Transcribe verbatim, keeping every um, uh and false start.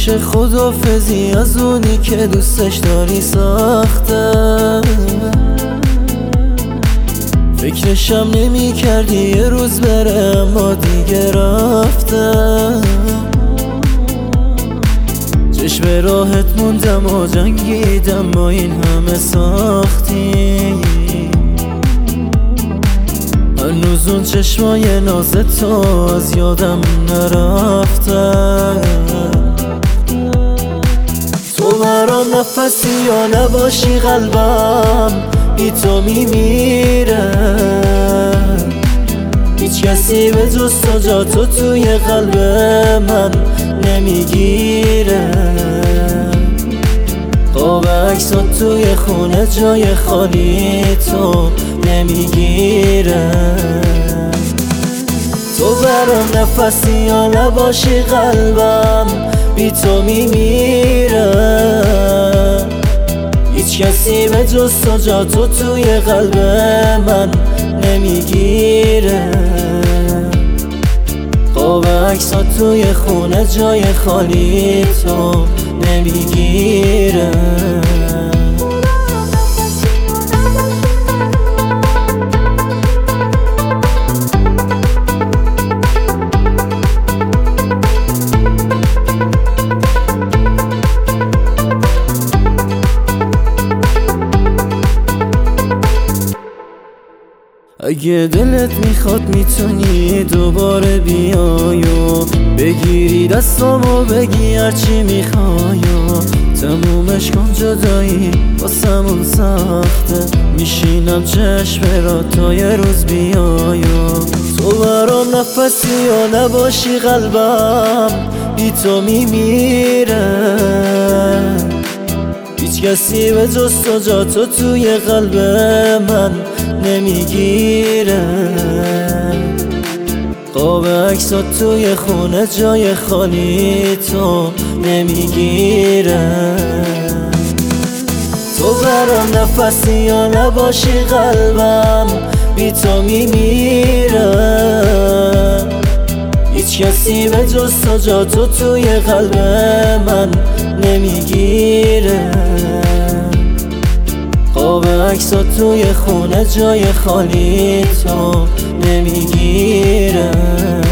میشه خداحافظی از اونی که دوستش داری سخته. فکرشم نمی کردی یه روز بره اما دیگه رفته. چشم راحت موندم و جنگیدم با این همه سختی. هنوز اون چشمای ناز تو از یادم نرفته. تو برام نفسی یا نباشی قلبم بی تو میمیره. هیچ کسی به جز تو جا تو توی قلب من نمیگیره. قاب عکسات توی خونه جای خالی تو نمیگیره. تو برام نفسی یا نباشی قلبم بی تو میمیره. هیچ کسی به جز تو جا تو توی قلب من نمیگیره. قاب عکسات توی خونه جای خالی تو نمیگیره. اگه دلت میخواد میتونی دوباره بیای و بگیری دستامو بگی هرچی میخوای و تمومش کن جدایی واسمون سخته. میشینم چشم را تا یه روز بیای و تو برام نفسی یا نباشی قلبم بی تو میمیره. هیچ کسی به جز تو جا تو توی قلب من نمیگیره. قاب عکسات توی خونه جای خالی تو نمیگیره. تو برام نفسی یا نباشی قلبم بی تو میمیره. هیچ کسی به جز تو جا تو توی قلب من نمیگیره. قاب عکسات توی خونه جای خالی تو نمیگیره.